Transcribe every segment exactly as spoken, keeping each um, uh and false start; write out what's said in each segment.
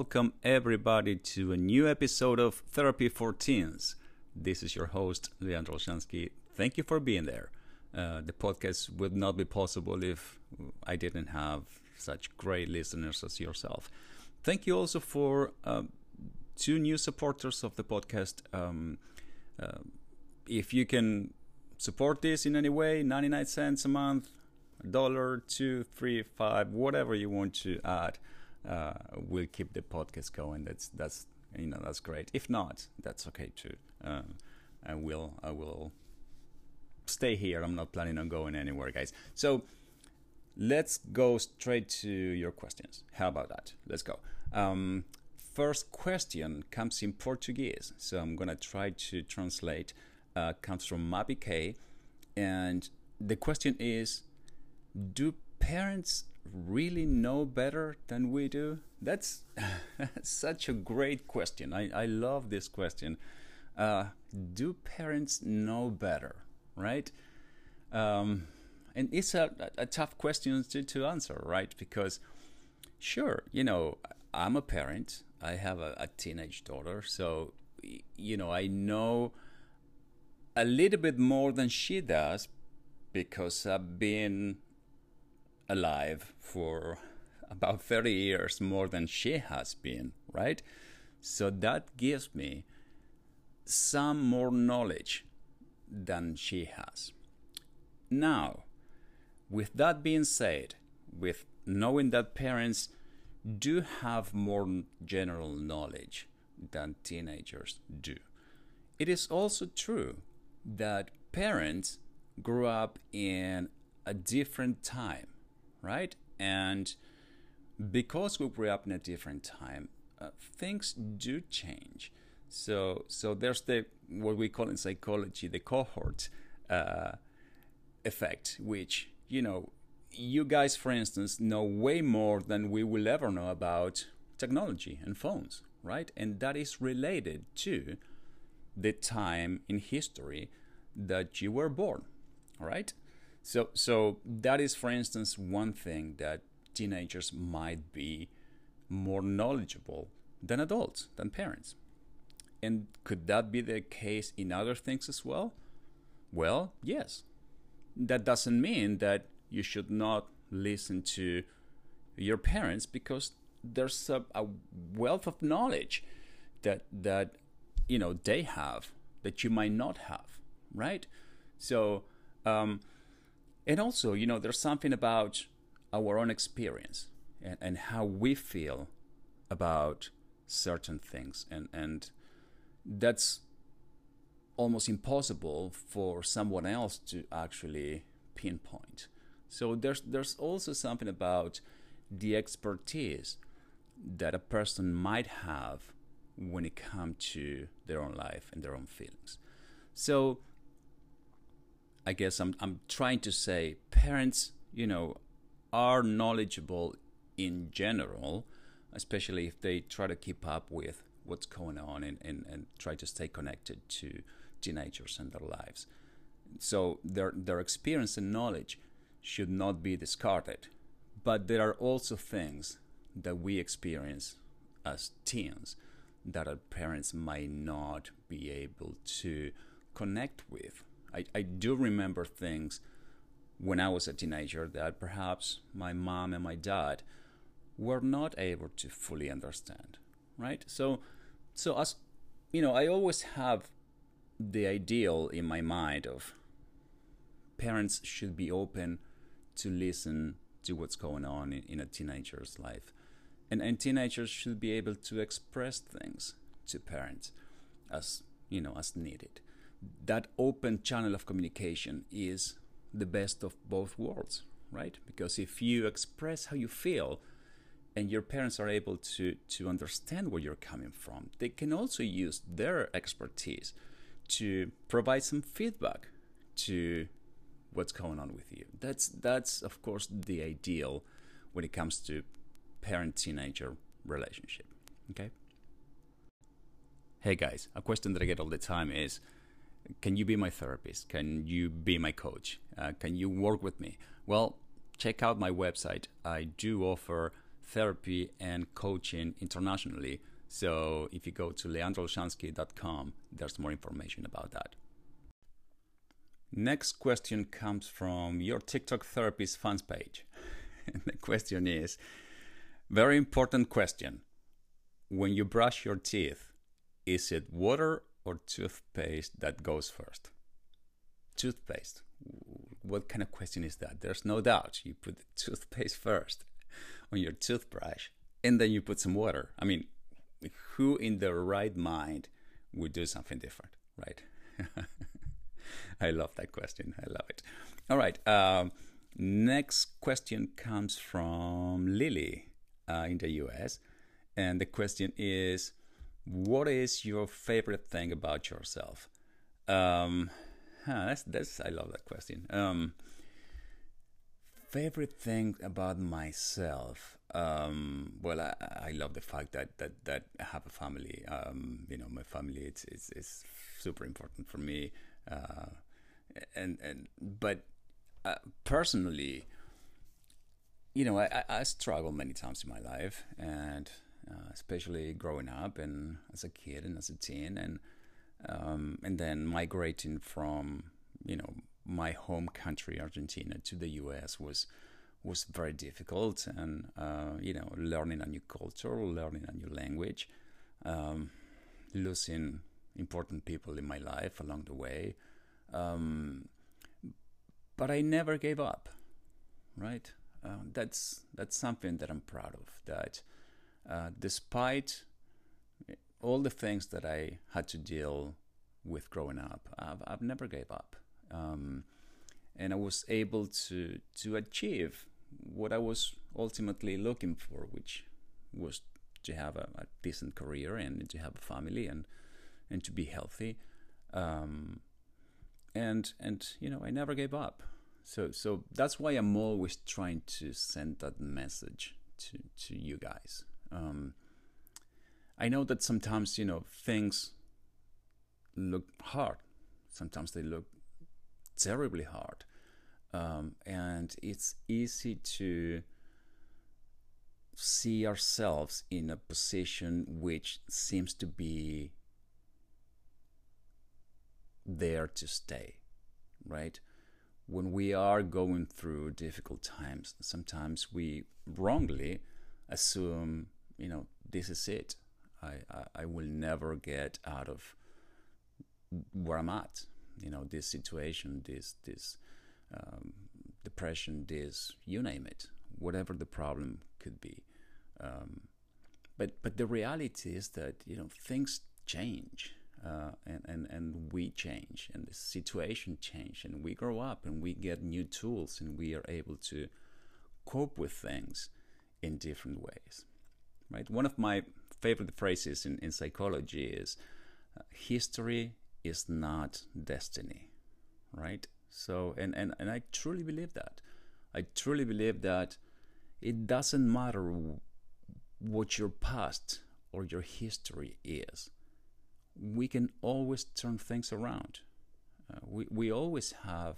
welcome everybody to a new episode of Therapy for Teens. This is your host, Leandro Olshansky. Thank you for being there. Uh, the podcast would not be possible if I didn't have such great listeners as yourself. Thank you also for uh, two new supporters of the podcast. Um, uh, if you can support this in any way, ninety-nine cents a month, a dollar, two, three, five, whatever you want to add, uh, we'll keep the podcast going. That's that's you know that's great. If not, that's okay too. Uh, I will I will stay here. I'm not planning on going anywhere, guys. So let's go straight to your questions. How about that? Let's go. Um, first question comes in Portuguese, so I'm gonna try to translate. Uh, comes from Mabi K, and the question is, do parents really know better than we do? That's such a great question. I, I love this question. Uh, do parents know better, right? Um, and it's a, a tough question to, to answer, right? Because sure, you know, I'm a parent. I have a, a teenage daughter, so, you know, I know a little bit more than she does because I've been alive for about thirty years more than she has been, right? So that gives me some more knowledge than she has. Now, with that being said, with knowing that parents do have more general knowledge than teenagers do, it is also true that parents grew up in a different time, right? And because we grew up in a different time, uh, things do change. So, so there's the what we call in psychology the cohort uh, effect, which, you know, you guys, for instance, know way more than we will ever know about technology and phones, right? And that is related to the time in history that you were born, all right? So, so that is, for instance, one thing that teenagers might be more knowledgeable than adults, than parents. And could that be the case in other things as well? Well, yes. That doesn't mean that you should not listen to your parents, because there's a, a wealth of knowledge that that you know they have that you might not have, right? So, um, and also, you know, there's something about our own experience and, and how we feel about certain things, and and that's almost impossible for someone else to actually pinpoint. So there's there's also something about the expertise that a person might have when it comes to their own life and their own feelings. So I guess I'm I'm trying to say parents, you know, are knowledgeable in general, especially if they try to keep up with what's going on and, and, and try to stay connected to teenagers and their lives. So their their experience and knowledge should not be discarded. But there are also things that we experience as teens that our parents might not be able to connect with. I, I do remember things when I was a teenager that perhaps my mom and my dad were not able to fully understand, right? So, so as you know, I always have the ideal in my mind of parents should be open to listen to what's going on in, in a teenager's life. And, and teenagers should be able to express things to parents as, you know, as needed. That open channel of communication is the best of both worlds, right? Because if you express how you feel and your parents are able to, to understand where you're coming from, they can also use their expertise to provide some feedback to what's going on with you. That's, that's of course, the ideal when it comes to parent-teenager relationship, okay? Hey guys, a question that I get all the time is, can you be my therapist? Can you be my coach? Uh, can you work with me? Well, check out my website. I do offer therapy and coaching internationally. So if you go to leandro olshansky dot com, there's more information about that. Next question comes from your TikTok therapist fans page. And the question is, very important question. When you brush your teeth, is it water or toothpaste that goes first? Toothpaste. What kind of question is that? There's no doubt you put the toothpaste first on your toothbrush and then you put some water. I mean, who in their right mind would do something different, right? I love that question. I love it. All right. Um, next question comes from Lily uh, in the U S. And the question is, what is your favorite thing about yourself? Um, huh, that's, that's, I love that question. Um, favorite thing about myself? Um, well, I, I love the fact that, that, that I have a family. Um, you know, my family, it's, it's, it's super important for me. Uh, and, and, but, uh, personally, you know, I, I struggled many times in my life, and, uh, especially growing up and as a kid and as a teen, and, um, and then migrating from, you know, my home country, Argentina, to the U S was, was very difficult, and uh, you know, learning a new culture, learning a new language, um, losing important people in my life along the way, um, but I never gave up. Right? Uh, that's that's something that I'm proud of. That uh, despite all the things that I had to deal with growing up, I've, I've never gave up, um, and I was able to to achieve what I was ultimately looking for, which was to have a, a decent career and to have a family and and to be healthy, um, and and you know, I never gave up. So so that's why I'm always trying to send that message to to you guys. Um, I know that sometimes, you know, things look hard. Sometimes they look terribly hard. Um, and it's easy to see ourselves in a position which seems to be there to stay, right? When we are going through difficult times, sometimes we wrongly assume, you know, this is it. I, I, I will never get out of where I'm at. You know, this situation, this, this, Um, depression, this, you name it, whatever the problem could be. Um, but but the reality is that, you know, things change, uh, and, and, and we change, and the situation change, and we grow up, and we get new tools, and we are able to cope with things in different ways, right? One of my favorite phrases in, in psychology is, uh, history is not destiny, right? So, and, and, and I truly believe that. I truly believe that it doesn't matter what your past or your history is. We can always turn things around. Uh, we, we always have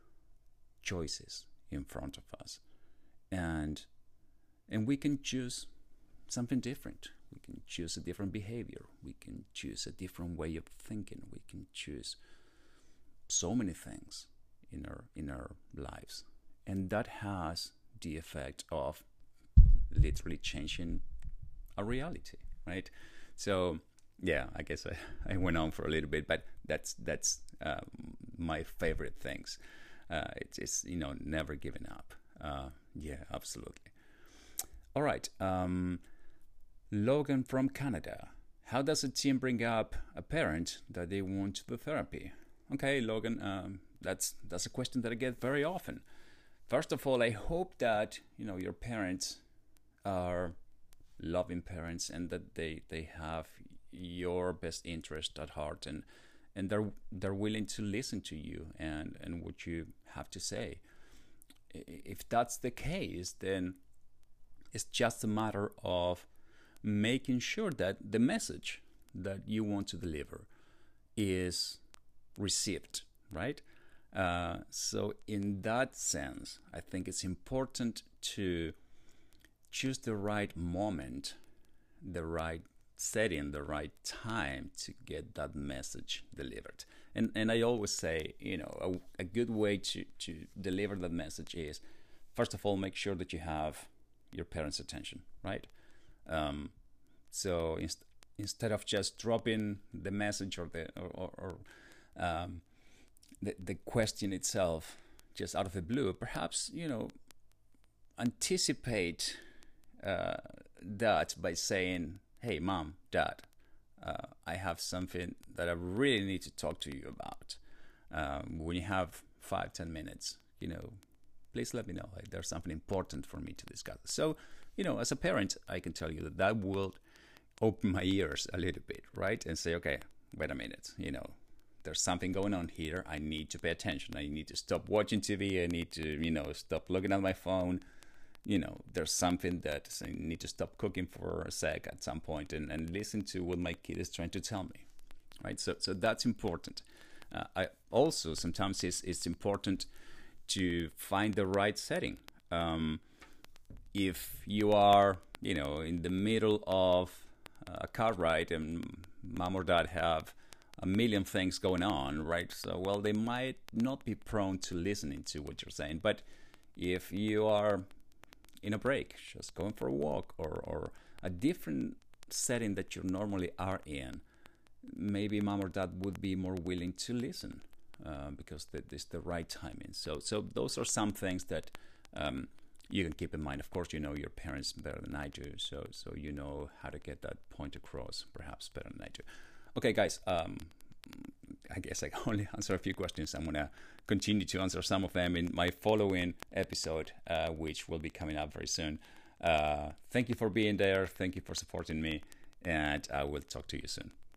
choices in front of us. And, and we can choose something different. We can choose a different behavior. We can choose a different way of thinking. We can choose so many things in our in our lives, and that has the effect of literally changing our reality, right? So yeah, I guess I, I went on for a little bit, but that's that's uh, my favorite things. Uh, it's, it's you know, never giving up. Uh, yeah, absolutely. All right, um, Logan from Canada. How does a team bring up a parent that they want to do therapy? Okay, Logan. Um, That's that's a question that I get very often. First of all, I hope that, you know, your parents are loving parents, and that they, they have your best interest at heart, and and they're they're willing to listen to you and, and what you have to say. If that's the case, then it's just a matter of making sure that the message that you want to deliver is received, right? Uh, so in that sense, I think it's important to choose the right moment, the right setting, the right time to get that message delivered. And and I always say, you know, a, a good way to, to deliver that message is, first of all, make sure that you have your parents' attention, right? Um, so inst- instead of just dropping the message or the or, or, or um, the the question itself just out of the blue, perhaps, you know, anticipate uh, that by saying, "Hey, mom, dad, uh, I have something that I really need to talk to you about. Um, when you have five, ten minutes, you know, please let me know. Like, there's something important for me to discuss." So, you know, as a parent, I can tell you that that will open my ears a little bit, right? And say, okay, wait a minute, you know, there's something going on here. I need to pay attention. I need to stop watching T V. I need to, you know, stop looking at my phone. You know, there's something that I need to stop cooking for a sec at some point and, and listen to what my kid is trying to tell me, right? So, so that's important. Uh, I also, sometimes it's, it's important to find the right setting. Um, if you are, you know, in the middle of a car ride and mom or dad have a million things going on, right? So, well, they might not be prone to listening to what you're saying. But if you are in a break, just going for a walk, or, or a different setting that you normally are in, maybe mom or dad would be more willing to listen uh, because that is the right timing. So, so those are some things that um, you can keep in mind. Of course, you know your parents better than I do, so so you know how to get that point across perhaps better than I do. Okay, guys, um, I guess I can only answer a few questions. I'm going to continue to answer some of them in my following episode, uh, which will be coming up very soon. Uh, thank you for being there. Thank you for supporting me, and I will talk to you soon.